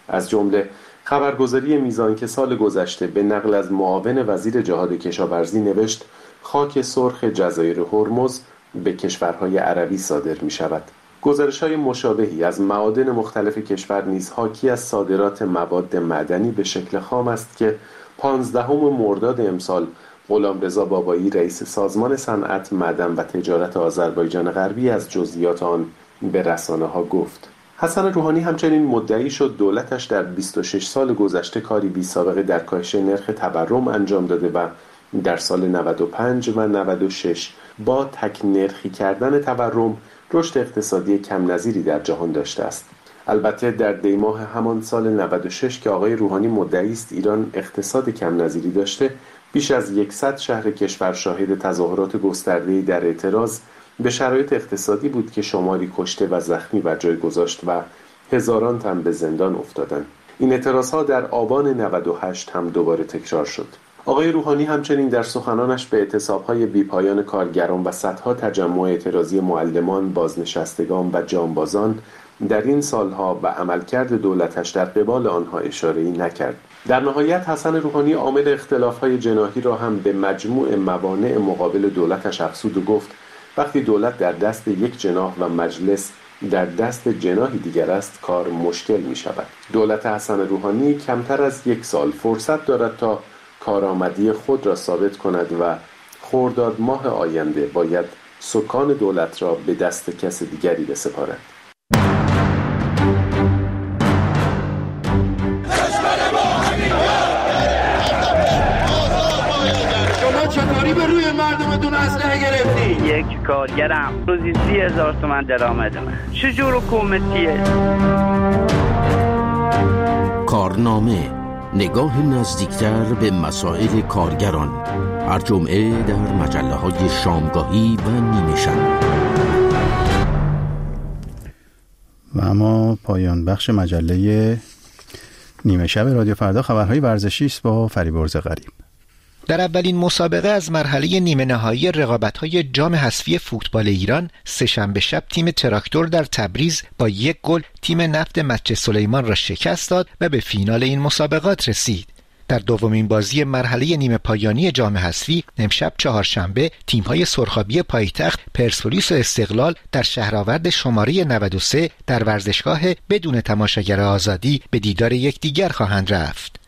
از جمله خبرگزاری میزان که سال گذشته به نقل از معاون وزیر جهاد کشاورزی نوشت خاک سرخ جزایر هرمز به کشورهای عربی صادر می شود. گزارش‌های مشابهی از معادن مختلف کشور نیز حاکی از صادرات مواد معدنی به شکل خام است که 15 مرداد امسال غلامرضا بابایی رئیس سازمان صنعت، معدن و تجارت آذربایجان غربی از جزئیات آن به رسانه‌ها گفت. حسن روحانی همچنین مدعی شد دولتش در 26 سال گذشته کاری بی سابقه در کاهش نرخ تورم انجام داده و در سال 95 و 96 با تک نرخی کردن تورم رشد اقتصادی کم نظیری در جهان داشته است. البته در دیماه همان سال 96 که آقای روحانی مدعی است ایران اقتصاد کم نظیری داشته، بیش از 100 شهر کشور شاهد تظاهرات گسترده‌ای در اعتراض به شرایط اقتصادی بود که شماری کشته و زخمی بر جای گذاشت و هزاران تن به زندان افتادند. این اعتراضها در آبان 98 هم دوباره تکرار شد. آقای روحانی همچنین در سخنانش به اعتصاب‌های بی‌پایان کارگران و صدها تجمع اعتراضی معلمان، بازنشستگان و جانبازان در این سالها و عملکرد دولتش در قبال آنها اشاره‌ای نکرد. در نهایت حسن روحانی عامل اختلاف‌های جناحی را هم به مجموع موانع مقابل دولتش افزود و گفت وقتی دولت در دست یک جناح و مجلس در دست جناحی دیگر است کار مشکل می شود. دولت حسن روحانی کمتر از 1 سال فرصت دارد تا کارآمدی خود را ثابت کند و خرداد ماه آینده باید سکان دولت را به دست کس دیگری بسپارد. چطوری به روی مردمتون اسلحه گرفتی؟ یک کارگرم روزی 30,000 تومان درآمدمه. چجور حکومتیه؟ کارنامه، نگاه نزدیکتر به مسائل کارگران، هر جمعه در مجله‌های شامگاهی و نیمه شب. و اما پایان بخش مجله نیمه شب رادیو فردا خبرهای ورزشی است با فریبرز غریب. در اولین مسابقه از مرحله نیمه نهایی رقابت‌های جام حذفی فوتبال ایران سه‌شنبه شب تیم تراکتور در تبریز با 1 گل تیم نفت مسجد سلیمان را شکست داد و به فینال این مسابقات رسید. در دومین بازی مرحله نیمه پایانی جام حذفی امشب چهارشنبه تیم‌های سرخابی پایتخت، پرسپولیس و استقلال در شهرآورد شماره 93 در ورزشگاه بدون تماشاگر آزادی به دیدار یکدیگر خواهند رفت.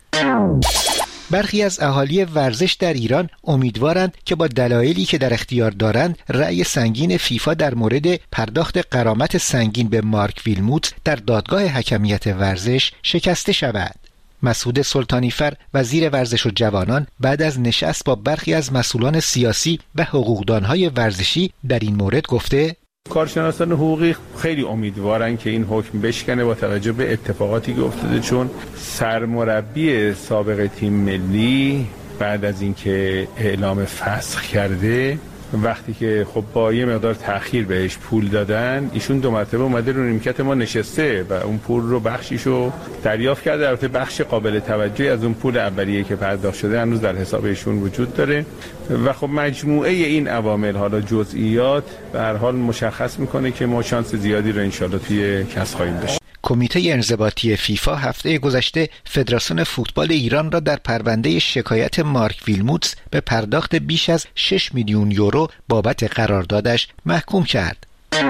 برخی از اهالی ورزش در ایران امیدوارند که با دلایلی که در اختیار دارند رأی سنگین فیفا در مورد پرداخت غرامت سنگین به مارک ویلموت در دادگاه حکمیت ورزش شکسته شود. مسعود سلطانیفر وزیر ورزش و جوانان بعد از نشست با برخی از مسئولان سیاسی و حقوقدانهای ورزشی در این مورد گفته کارشناسان حقوقی خیلی امیدوارن که این حکم بشکنه با توجه به اتفاقاتی که افتاده، چون سرمربی سابق تیم ملی بعد از اینکه اعلام فسخ کرده وقتی که خب با یه مقدار تأخیر بهش پول دادن ایشون 2 مرتبه اومده رو نیمکت ما نشسته و اون پول رو بخشیشو دریافت کرده. البته بخش قابل توجهی از اون پول اولیه که پرداخت شده هنوز در حساب ایشون وجود داره و خب مجموعه این عوامل حالا جزئیات به هر حال مشخص میکنه که ما شانس زیادی رو انشالله توی کسب خواهیم داشت. کمیته انضباطی فیفا هفته گذشته فدراسیون فوتبال ایران را در پرونده شکایت مارک ویلموتس به پرداخت بیش از 6 میلیون یورو بابت قراردادش محکوم کرد.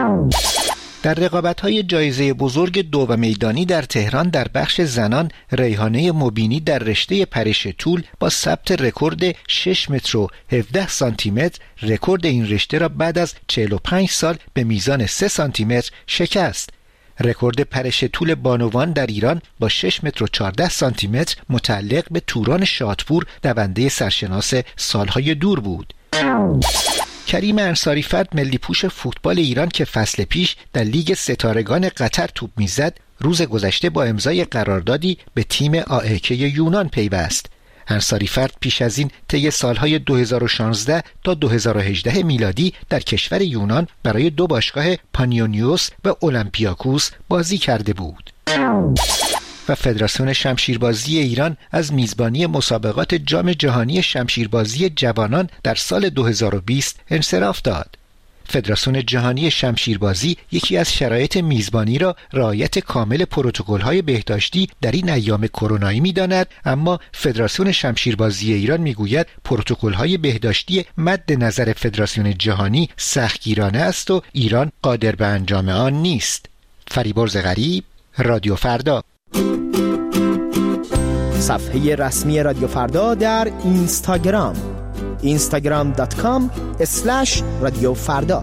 در رقابت‌های جایزه بزرگ 2 و میدانی در تهران در بخش زنان ریحانه مبینی در رشته پرش طول با ثبت رکورد 6 متر و 17 سانتی متر رکورد این رشته را بعد از 45 سال به میزان 3 سانتی متر شکست. رکورد پرش طول بانوان در ایران با 6 متر و 14 سانتی متر متعلق به توران شادپور دونده سرشناس سالهای دور بود. کریم انصاری‌فرد ملی پوش فوتبال ایران که فصل پیش در لیگ ستارگان قطر توپ میزد روز گذشته با امضای قراردادی به تیم AEK یونان پیوست. انصاری‌فرد پیش از این طی سالهای 2016 تا 2018 میلادی در کشور یونان برای 2 باشگاه پانیونیوس و اولمپیاکوس بازی کرده بود. و فدراسیون شمشیربازی ایران از میزبانی مسابقات جام جهانی شمشیربازی جوانان در سال 2020 انصراف داد. فدراسیون جهانی شمشیربازی یکی از شرایط میزبانی را رعایت کامل پروتکل‌های بهداشتی در این ایام کرونایی می‌داند، اما فدراسیون شمشیربازی ایران می‌گوید پروتکل‌های بهداشتی مد نظر فدراسیون جهانی سختگیرانه است و ایران قادر به انجام آن نیست. فریبرز غریب، رادیو فردا. صفحه رسمی رادیو فردا در اینستاگرام instagram.com/رادیو فردا.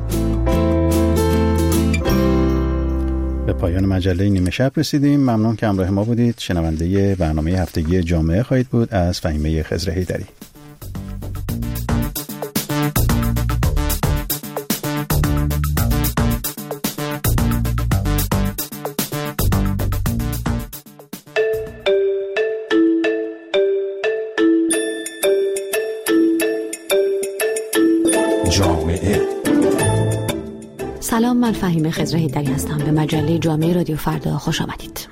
به پایان مجله نیمه شب رسیدیم. ممنون که همراه ما بودید. شنونده برنامه هفتگی جامعه خواهید بود از فهیمه خضر حیدری. سلام، من فهیمه خضر حیدری هستم. به مجله جامعه رادیو فردا خوش آمدید.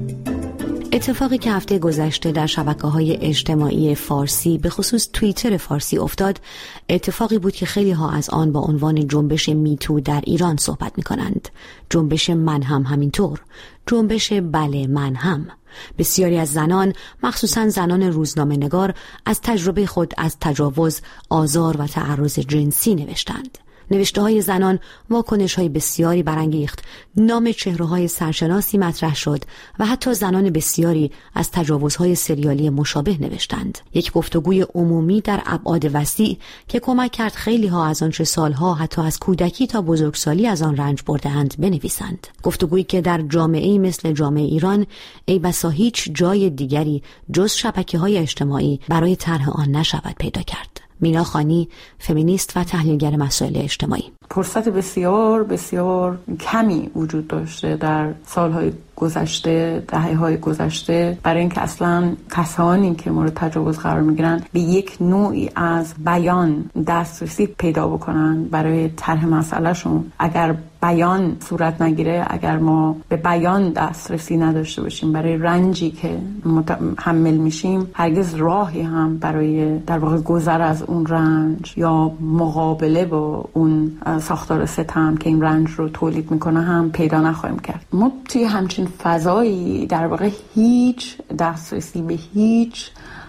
اتفاقی که هفته گذشته در شبکه‌های اجتماعی فارسی به خصوص توییتر فارسی افتاد، اتفاقی بود که خیلی ها از آن با عنوان جنبش میتو در ایران صحبت می‌کنند. جنبش من هم همینطور، جنبش بله من هم. بسیاری از زنان، مخصوصاً زنان روزنامه‌نگار، از تجربه خود از تجاوز، آزار و تعرض جنسی نوشتند. نوشته‌های زنان واکنش‌های بسیاری برانگیخت، نام چهره‌های سرشناسی مطرح شد و حتی زنان بسیاری از تجاوزهای سریالی مشابه نوشتند. یک گفتگوی عمومی در ابعاد وسیع که کمک کرد خیلی‌ها از آنچه سالها حتی از کودکی تا بزرگسالی از آن رنج برده‌اند بنویسند. گفتگویی که در جامعه‌ای مثل جامعه ایران ای بسا هیچ جای دیگری جز شبکه‌های اجتماعی برای طرح آن نشود پیدا کرد. مینا خانی، فمینیست و تحلیلگر مسائل اجتماعی: فرصت بسیار بسیار کمی وجود داشته در سالهای گذشته، دهه‌های گذشته، برای اینکه اصلا کسانی که مورد تجاوز قرار میگیرن به یک نوعی از بیان دسترسی پیدا بکنن برای طرح مسئلهشون. اگر بیان صورت نگیره، اگر ما به بیان دسترسی نداشته باشیم برای رنجی که متحمل میشیم، هرگز راهی هم برای در واقع گذر از اون رنج یا مقابله با اون ساختار ستم که این رنج رو تولید میکنه هم پیدا نخواهیم کرد. ما توی همچین فضایی در واقع هیچ دسترسی به هیچ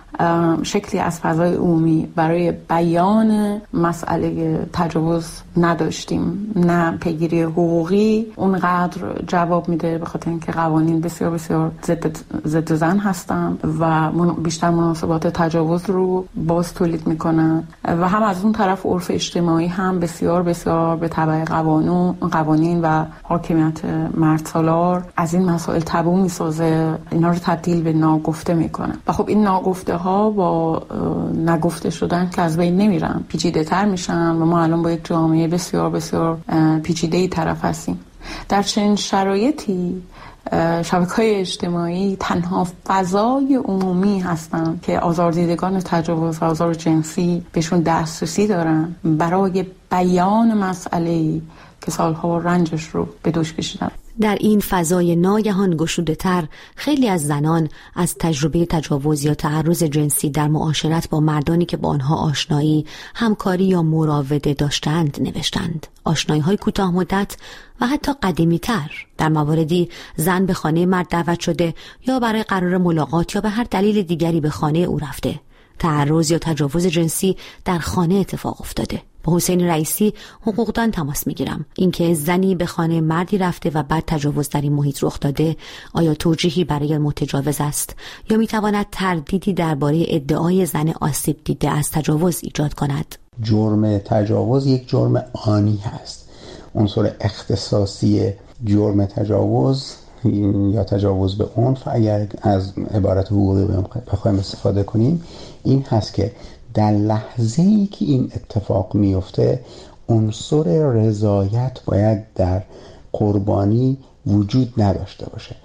شکلی از فضای عمومی برای بیان مسئله تجاوز نداشتیم. نه پیگیری حقوقی اونقدر جواب میده، به خاطر اینکه قوانین بسیار بسیار ضد زن هستن و بیشتر مناسبات تجاوز رو باز تولید میکنن، و هم از اون طرف عرف اجتماعی هم بسیار بسیار به تبع قوانین و حاکمیت مردسالار از این مسائل تابو میسازه، اینا رو تبدیل به ناگفته میکنه. و خب این ناگفته ها با نگفته شدن که از بین نمیرن، پیچیده تر میشن و ما الان با یک جامعه بسیار بسیار پیچیده‌ای طرف هستیم. در چنین شرایطی شبکه‌های اجتماعی تنها فضای عمومی هستن که آزاردیدگان تجاوز و آزار جنسی بهشون دسترسی دارن برای بیان مسئله‌ای که سالها رنجش رو به دوش کشیدن. در این فضای ناگهان گشوده تر، خیلی از زنان از تجربه تجاوز یا تعرض جنسی در معاشرت با مردانی که با آنها آشنایی، همکاری یا مراوده داشتند نوشتند. آشنایی های کوتاه مدت و حتی قدیمی تر. در مواردی زن به خانه مرد دعوت شده یا برای قرار ملاقات یا به هر دلیل دیگری به خانه او رفته. تعرض یا تجاوز جنسی در خانه اتفاق افتاده. با حسین رئیسی، حقوقدان، تماس میگیرم. اینکه زنی به خانه مردی رفته و بعد تجاوز در این محیط رخ داده، آیا توجیهی برای متجاوز است یا میتواند تردیدی درباره ادعای زن آسیب دیده از تجاوز ایجاد کند؟ جرم تجاوز یک جرم آنی هست. عنصر اختصاصی جرم تجاوز یا تجاوز به عنف، اگر از عبارت حقوقی بخوایم استفاده کنیم، این هست که در لحظه‌ای که این اتفاق میفته، عنصر رضایت باید در قربانی وجود نداشته باشه.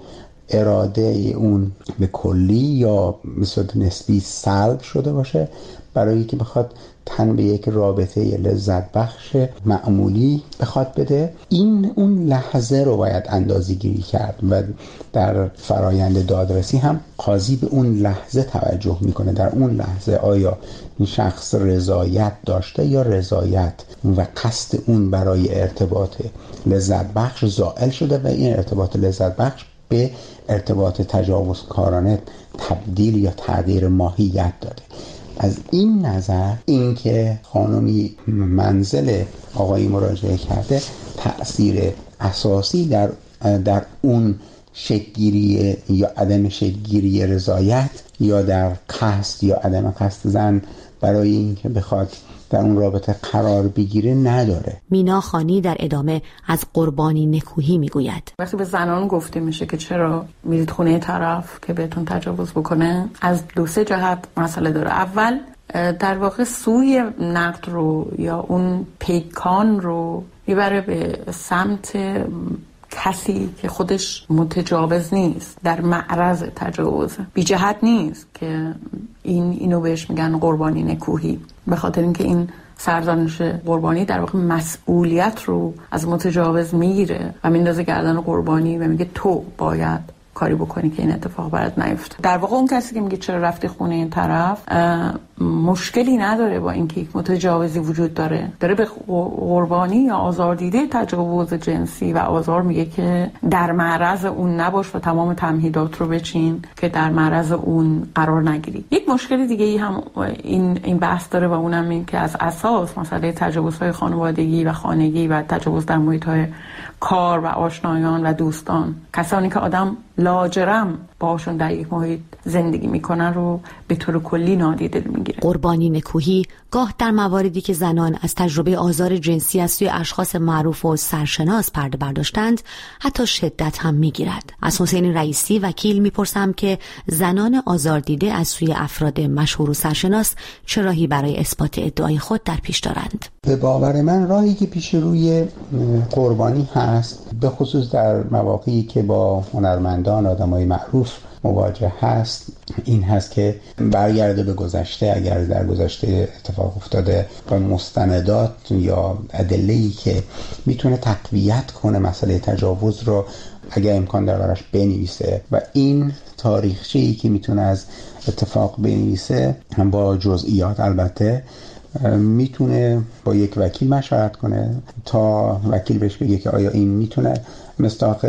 اراده اون به کلی یا به صورت نسبی سلب شده باشه برای که بخواد تن به یک رابطه لذت بخش معمولی بخواد بده. این اون لحظه رو باید اندازه گیری کرد و در فرایند دادرسی هم قاضی به اون لحظه توجه میکنه. در اون لحظه آیا این شخص رضایت داشته یا رضایت و قصد اون برای ارتباط لذت بخش زائل شده و این ارتباط لذت بخش به ارتباط تجاوزکارانه تبدیل یا تغییر ماهیت داده. از این نظر اینکه خانمی منزل آقایی مراجعه کرده تأثیر اساسی در اون شکل‌گیری یا عدم شکل‌گیری رضایت یا در قصد یا عدم قصد زن برای اینکه بخواد در اون رابطه قرار بگیره نداره. مینا خانی در ادامه از قربانی نکوهی میگوید وقتی به زنان گفته میشه که چرا میرید خونه طرف که بهتون تجاوز بکنه، از 2-3 جهت مسئله داره. اول در واقع سوی نقد رو یا اون پیکان رو میبره به سمت کسی که خودش متجاوز نیست، در معرض تجاوز، بی جهت نیست که اینو بهش میگن قربانی نکوهی، به خاطر اینکه این سرزنش قربانی در واقع مسئولیت رو از متجاوز میگیره و میندازه گردن قربانی و میگه تو باید کاری بکنی که این اتفاق برات نیفته. در واقع اون کسی که میگه چرا رفتی خونه این طرف مشکلی نداره با اینکه یک متجاوزی وجود داره به قربانی یا آزاردیده تجاوز جنسی و آزار میگه که در معرض اون نباش و تمام تمهیدات رو بچین که در معرض اون قرار نگیری. یک مشکل دیگه ای هم این بحث داره و اونم این که از اساس مسئله تجاوزهای خانوادگی و خانگی و تجاوز در محیط‌های کار و آشنایان و دوستان، کسانی که آدم لاجرم باشون در یک محیط زندگی میکنن رو به طور کلی نادیده میگیره. قربانی نکوهی گاه در مواردی که زنان از تجربه آزار جنسی از سوی اشخاص معروف و سرشناس پرده برداشتند حتی شدت هم میگیرد. از حسین رئیسی وکیل میپرسم که زنان آزاردیده از سوی افراد مشهور و سرشناس چه راهی برای اثبات ادعای خود در پیش دارند؟ به باور من راهی که پیش روی قربانی هست، به خصوص در مواقعی که با هنرمندان، آدمای معروف مواجه هست، این هست که برگرده به گذشته. اگر در گذشته اتفاق افتاده با مستندات یا ادله‌ای که میتونه تقویت کنه مسئله تجاوز رو اگر امکان داره براش بنویسه و این تاریخچه‌ای که میتونه از اتفاق بنویسه با جزئیات البته میتونه با یک وکیل مشورت کنه تا وکیل بهش بگه که آیا این میتونه مصداق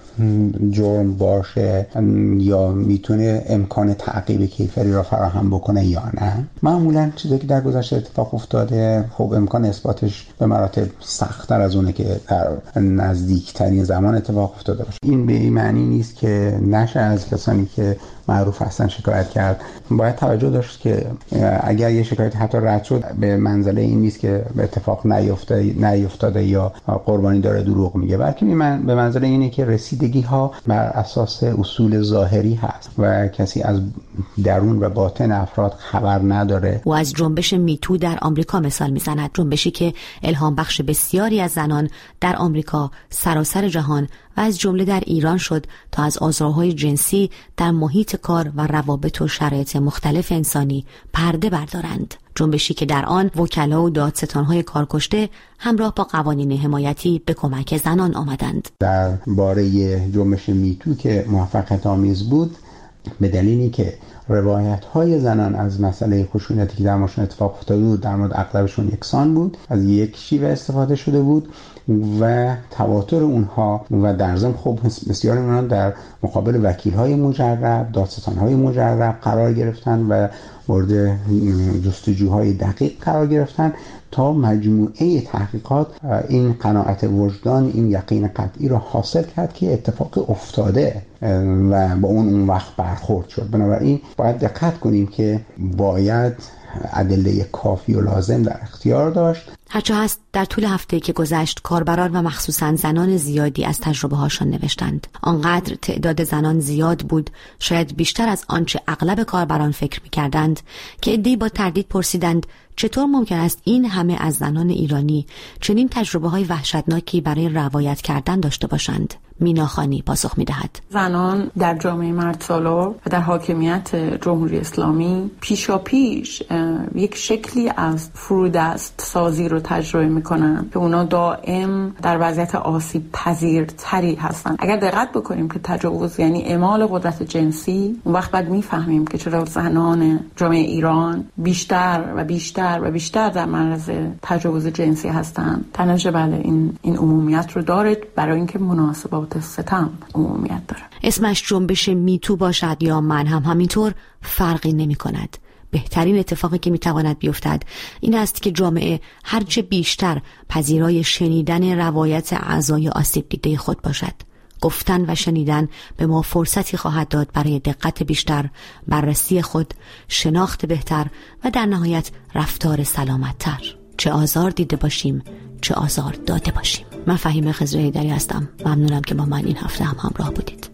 جرم باشه یا میتونه امکان تعقیب کیفری را فراهم بکنه یا نه. معمولا چیزی که در گذشته اتفاق افتاده خب امکان اثباتش به مراتب سخت‌تر از اونه که در نزدیکترین زمان اتفاق افتاده باشه. این به این معنی نیست که نشه از کسانی که معروف هستن شکایت کرد. باید توجه داشت که اگر یه شکایت حتی رد شد به منزله این نیست که به اتفاق نیفتاده یا قربانی داره دروغ میگه، بلکه به منزله اینه که رسیدگی ها بر اساس اصول ظاهری هست و کسی از درون و باطن افراد خبر نداره. و از جنبش میتو در آمریکا مثال میزند، جنبشی که الهام بخش بسیاری از زنان در آمریکا، سراسر جهان و از جمله در ایران شد تا از آزارهای جنسی در محیط کار و روابط و شرایط مختلف انسانی پرده بردارند. جنبشی که در آن وکلا و دادستان‌های کارکشته همراه با قوانین حمایتی به کمک زنان آمدند. در باره جنبش میتو که موفقیت آمیز بود به دلیلی که روایت‌های زنان از مسئله خشونتی که در ماشون اتفاق افتاده بود در مورد اغلبشون یکسان بود، از یک شیوه استفاده شده بود و تواتر اونها و در ضمن خب بسیار اونها در مقابل وکیل‌های مجرب، دادستان‌های مجرب قرار گرفتن و مورد جستجوهای دقیق قرار گرفتن تا مجموعه تحقیقات این قناعت وجدان، این یقین قطعی را حاصل کرد که اتفاق افتاده و با اون وقت برخورد شد. بنابراین باید دقت کنیم که باید ادله کافی و لازم در اختیار داشت. هرچه هست در طول هفته که گذشت کاربران و مخصوصاً زنان زیادی از تجربه هاشان نوشتند. آنقدر تعداد زنان زیاد بود، شاید بیشتر از آنچه اغلب کاربران فکر می‌کردند، که عده‌ای با تردید پرسیدند چطور ممکن است این همه از زنان ایرانی چنین تجربه‌های وحشتناکی برای روایت کردن داشته باشند؟ مینا خانی پاسخ می‌دهد. زنان در جامعه مردسالار و در حاکمیت جمهوری اسلامی پیشاپیش یک شکلی از فرودست سازی رو تجربه می‌کنن که اونا دائم در وضعیت آسیب پذیرتری هستن. اگر دقت بکنیم که تجاوز یعنی اعمال قدرت جنسی، اون وقت بعد می‌فهمیم که چرا زنان جامعه ایران بیشتر و بیشتر و بیشتر در معرض تجاوز جنسی هستند. تنش بله این عمومیت رو داره برای اینکه مناسبات ستم عمومیت داره. اسمش جنبش میتو باشد یا من هم همینطور فرقی نمی کند. بهترین اتفاقی که میتواند بیفتد این است که جامعه هرچه بیشتر پذیرای شنیدن روایت اعضای آسیب دیده خود باشد. گفتن و شنیدن به ما فرصتی خواهد داد برای دقت بیشتر، بررسی خود، شناخت بهتر و در نهایت رفتار سلامت‌تر. چه آزار دیده باشیم، چه آزار داده باشیم. من فهیمه خضر حیدری هستم. ممنونم که با من این هفته هم همراه بودید.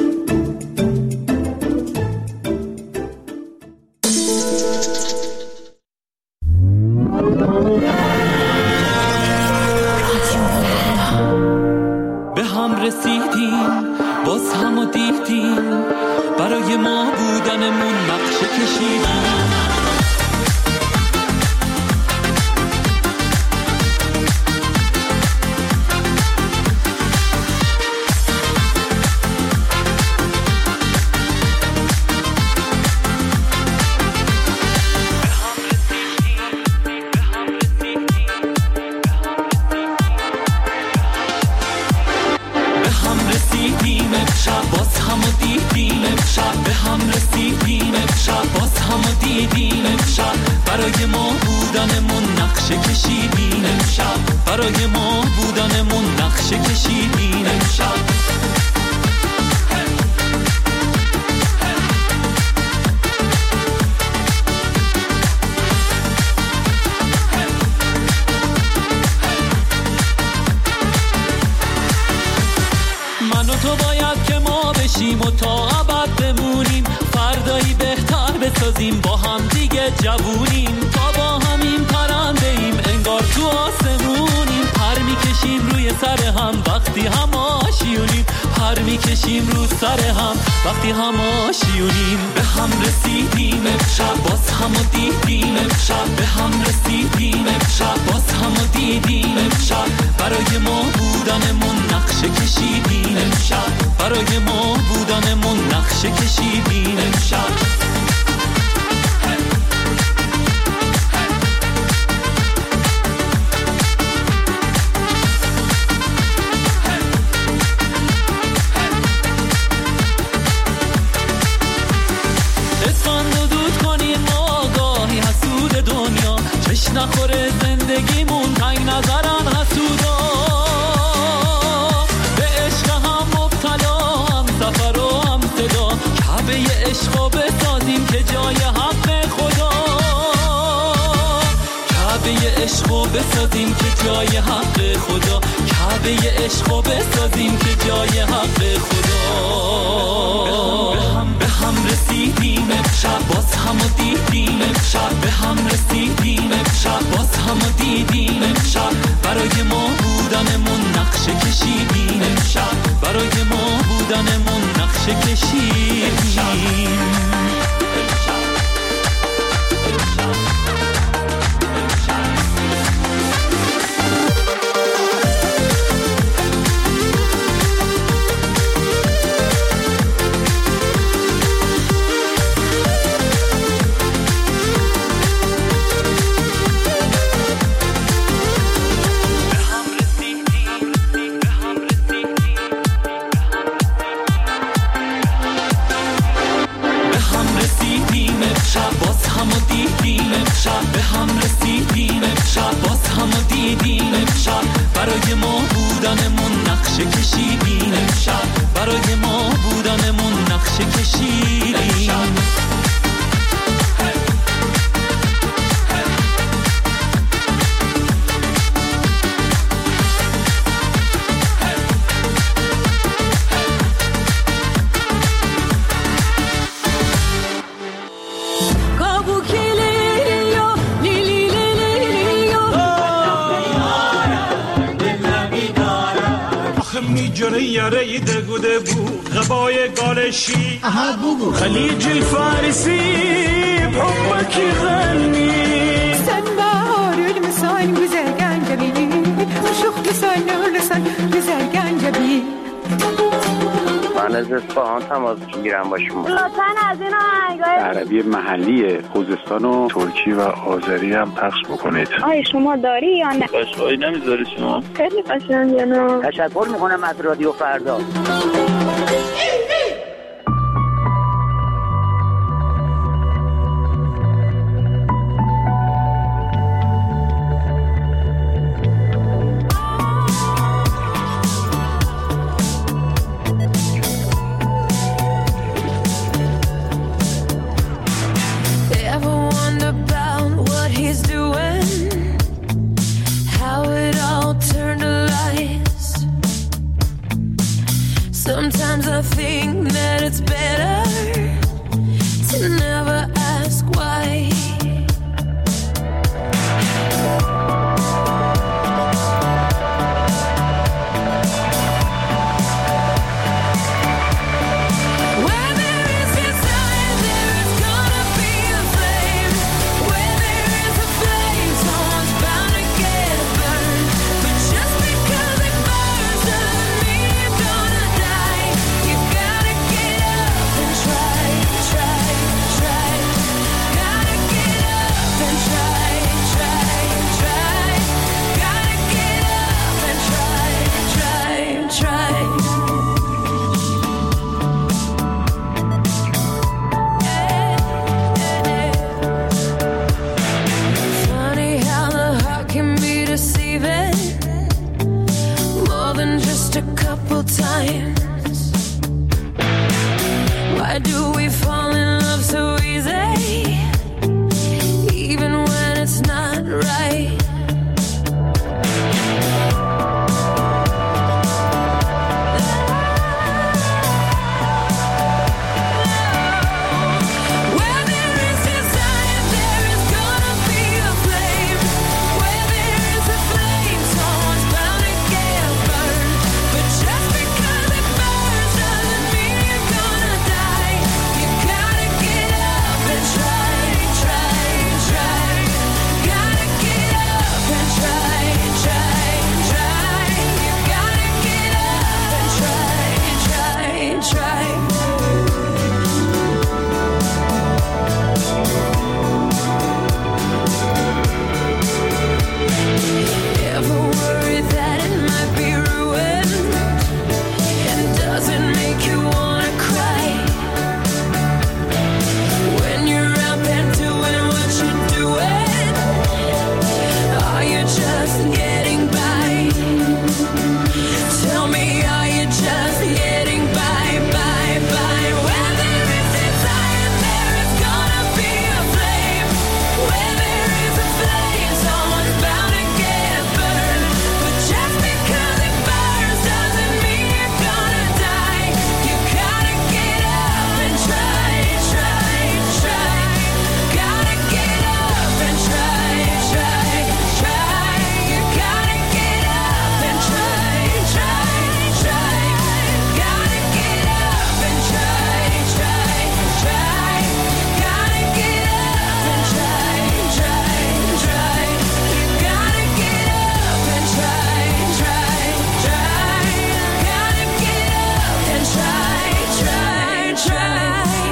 به هم رسیدیم، باز هم دیدیم، برای ما بودنمون نقشه کشیدیم. برای ما بودنمون نقشه کشیدین امشب، برای ما بودنمون نقشه کشیدین امشب. من و تو باید که ما بشیم و تا ابد بمونیم، فردایی بهتر بسازیم، با هم دیگه جوونیم، تا با همین پرنده ایم انگار تو آسمونیم. پر میکشیم روی سر هم وقتی هم آشیونیم، پر میکشیم رو سر هم وقتی هم آشیونیم. به هم رسیدیم امشب، باز هم دیدیم امشب، به هم رسیدیم امشب، باز هم دیدیم امشب. برای ما بودنمون نقشه کشیدیم امشب، برای ما بودنمون نقشه کشیدیم امشب. نخوره زندگیمون تنگ نظرن حسودا، به عشق هم مبتلا، هم سفر و هم صدا، کعبه عشقو بسازیم که جای حق خدا، کعبه عشقو بسازیم که جای حق خدا، کعبه عشقو بسازیم که جای حق خدا. به هم رسیدیم امشب، باز هم دیدیم امشب، به هم رسیدیم امشب، باز هم دیدیم امشب. برای ما بودنمون نقشه کشیدیم امشب، برای ما بودنمون نقشه کشیدیم امشب. به هم رسیدیم امشب، باز هم دیدیم امشب، برای ما بودنمون نقشه کشیدیم امشب، برای ما بودنمون نقشه کشیدیم امشب. Kabukeli yo lili جنه یاره دگوده بو غبای گالشی خلیج الفارسی بحبك غني سنبار المسان güzel gencebi شوخ لسان لسان güzel gencebi من از اصفهان تماس میگیرم با شما. لطفاً از این آهنگای عربی محلی خوزستان و ترکی و آذری هم پخش بکنید. آیا شما داری یا نه؟ باشایی نمیذاری شما؟ خیلی قشنگه. تشکر میکنم از رادیو فردا. Sometimes I think that it's better to never ask why. Where there is desire, there is gonna be a flame. Where there is a flame, someone's bound to get burned. But just because it burns doesn't mean you're gonna die. You gotta get up and try, try, try. Gotta get up and try, try, try. Gotta get up and try, try, try. Funny how the heart can be deceiving more than just a couple times. Why do we fall in love so easy, even when it's not right? Where there is desire, there is gonna be a flame. Where there is a flame, someone's bound to get burned. But just because it burns doesn't mean you're gonna die. You gotta get up and try, try, try. Gotta get up and try, try, try. You gotta get up and try, try, try. Ever worried that it might be ruined? And does it make you wanna cry? When you're out there doing what you're doing, are you just getting by? Tell me, are you just getting by, by, by? Where there is desire, there is gonna be a flame. Where there is a flame, someone's bound to get burned. But just because it burns doesn't mean you're gonna die. You gotta get up and try, try, try. Gotta get up and try, try, try. You gotta get up and try, try, try. Gotta get up and try, try, try. Gotta get up and try, try, try. You gotta get up and try, try, try. Gotta get up and try, try, try.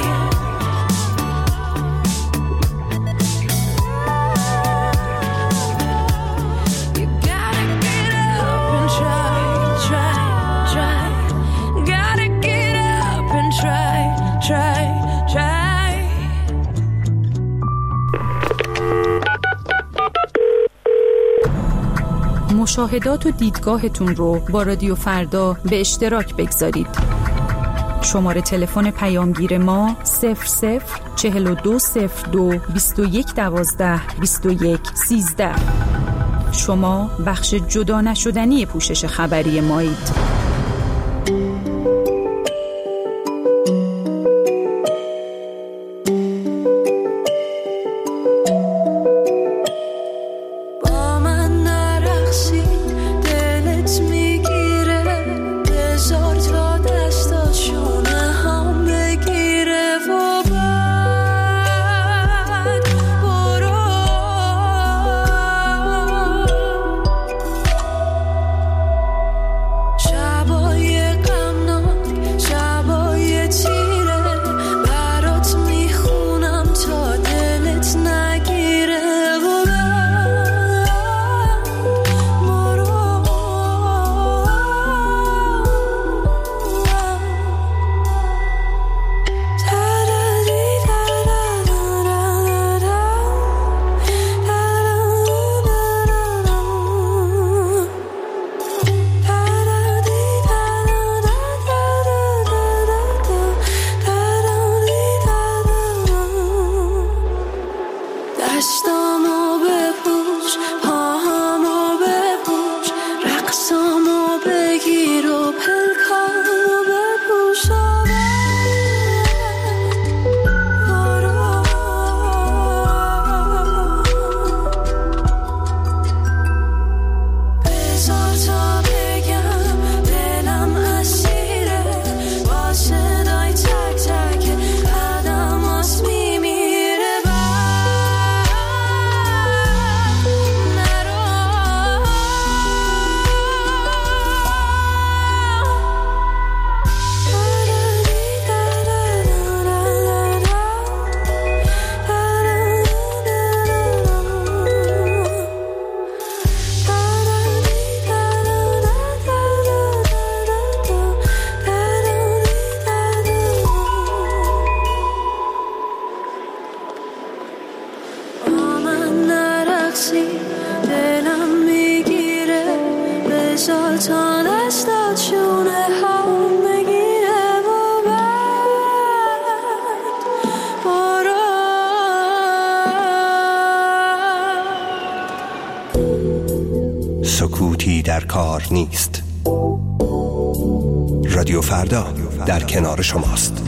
You gotta get up and try, try, try. Gotta get up and try, try, try. مشاهدات و دیدگاهتون رو با رادیو فردا به اشتراک بگذارید. شماره تلفن پیامگیر ما 004202 2112 2113. شما بخش جدا نشدنی پوشش خبری مایید. با من نرقصی دلت میگیره به وقتی دلم میگیره بذار تا دستات شونه ها بگیره و بعد برو. سکوتی در کار نیست. رادیو فردا در کنار شماست.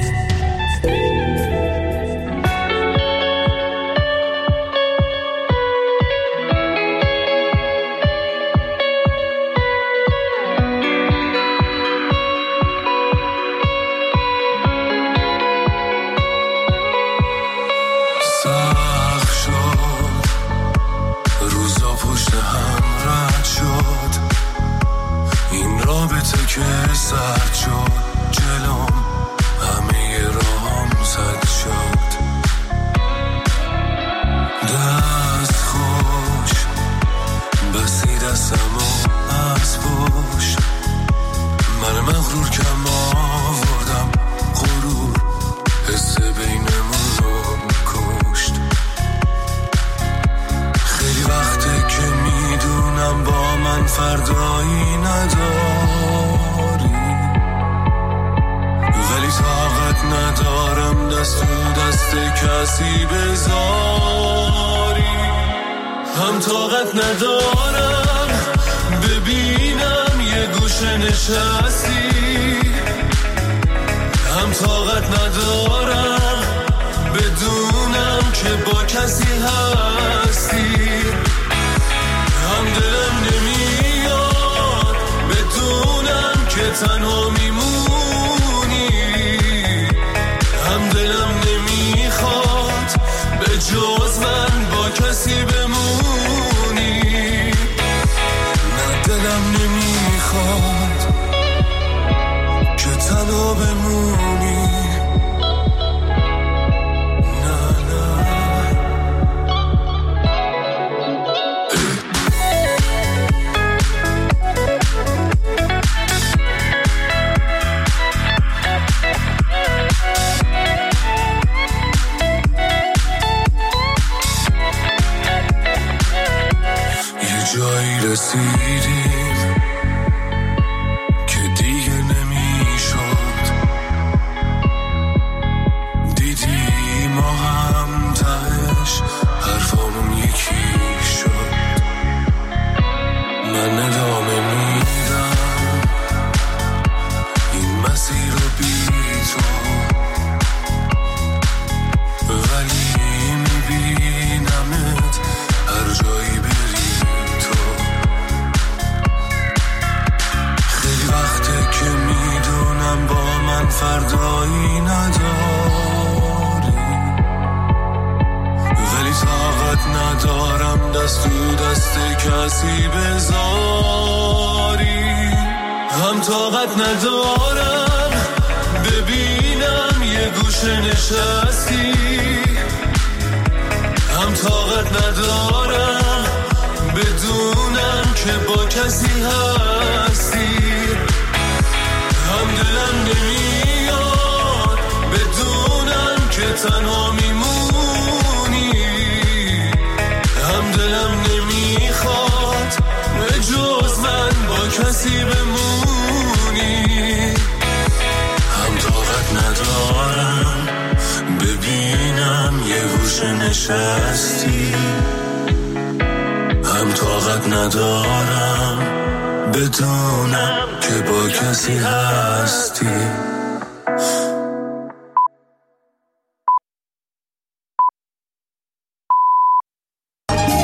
نشستی هم طاقت ندارم بدونم که با کسی هستی